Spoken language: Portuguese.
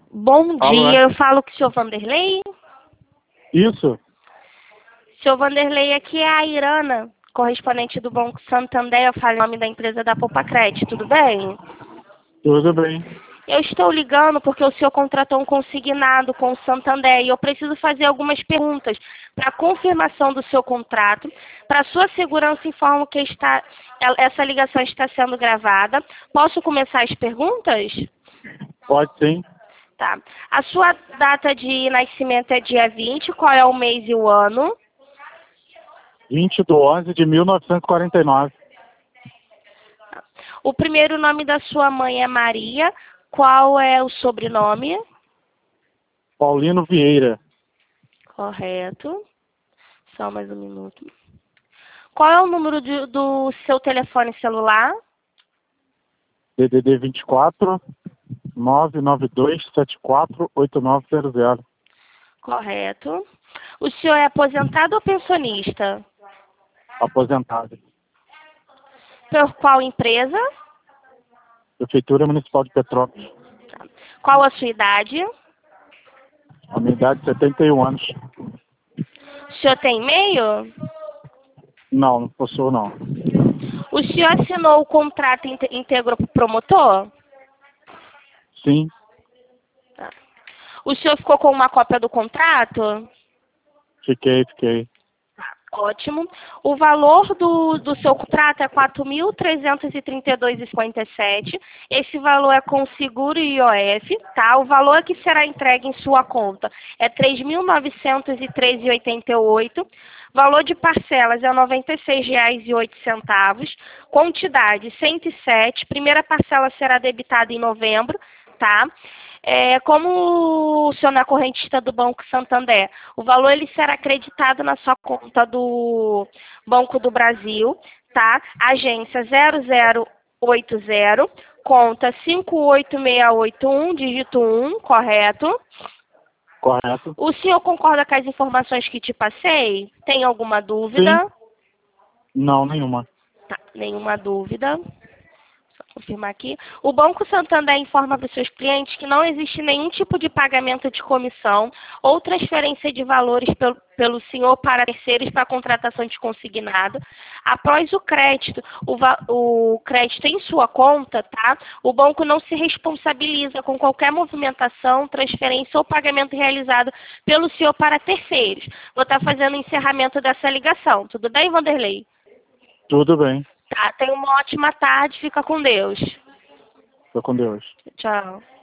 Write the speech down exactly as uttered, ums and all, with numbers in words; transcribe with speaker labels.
Speaker 1: Bom
Speaker 2: Alô,
Speaker 1: dia,
Speaker 2: é?
Speaker 1: eu falo com o senhor Vanderlei.
Speaker 2: Isso?
Speaker 1: Senhor Vanderlei, aqui é a Irana, correspondente do Banco Santander. Eu falo em nome da empresa da Popacred, tudo bem?
Speaker 2: Tudo bem.
Speaker 1: Eu estou ligando porque o senhor contratou um consignado com o Santander e eu preciso fazer algumas perguntas para confirmação do seu contrato. Para sua segurança, informo que está, essa ligação está sendo gravada. Posso começar as perguntas?
Speaker 2: Pode sim.
Speaker 1: Tá. A sua data de nascimento é dia vinte, qual é o mês e o ano?
Speaker 2: vinte de onze de mil novecentos e quarenta e nove.
Speaker 1: O primeiro nome da sua mãe é Maria, qual é o sobrenome?
Speaker 2: Paulino Vieira.
Speaker 1: Correto. Só mais um minuto. Qual é o número de- do seu telefone celular?
Speaker 2: D D D vinte e quatro, nove nove dois sete quatro oito nove zero zero.
Speaker 1: Correto. O senhor é aposentado ou pensionista?
Speaker 2: Aposentado.
Speaker 1: Por qual empresa?
Speaker 2: Prefeitura Municipal de Petrópolis.
Speaker 1: Qual a sua idade?
Speaker 2: A minha idade é setenta e um anos.
Speaker 1: O senhor tem e-mail?
Speaker 2: Não, não possuo não.
Speaker 1: O senhor assinou o contrato inte- íntegro promotor?
Speaker 2: Sim,
Speaker 1: Tá. O senhor ficou com uma cópia do contrato?
Speaker 2: fiquei, fiquei.
Speaker 1: Ótimo. O valor do, do seu contrato é quatro mil trezentos e trinta e dois reais e cinquenta e sete centavos. Esse valor é com seguro e I O F, tá? O valor que será entregue em sua conta é três mil novecentos e treze reais e oitenta e oito centavos. Valor de parcelas é noventa e seis reais e oito centavos. Quantidade cento e sete. Primeira parcela será debitada em novembro, tá? É, como o senhor não é correntista do Banco Santander, o valor ele será acreditado na sua conta do Banco do Brasil, tá? Agência zero zero oito zero, conta cinco oito seis oito um, dígito um, correto?
Speaker 2: Correto?
Speaker 1: O senhor concorda com as informações que te passei? Tem alguma dúvida?
Speaker 2: Sim. Não, nenhuma.
Speaker 1: Tá, nenhuma dúvida. Só confirmar aqui. O Banco Santander informa para os seus clientes que não existe nenhum tipo de pagamento de comissão ou transferência de valores pelo, pelo senhor para terceiros para contratação de consignado. Após o crédito, o, va- o crédito em sua conta, tá? O banco não se responsabiliza com qualquer movimentação, transferência ou pagamento realizado pelo senhor para terceiros. Vou estar fazendo o encerramento dessa ligação. Tudo bem, Vanderlei?
Speaker 2: Tudo bem.
Speaker 1: Tá, tenha uma ótima tarde. Fica com Deus.
Speaker 2: Fica com Deus.
Speaker 1: Tchau.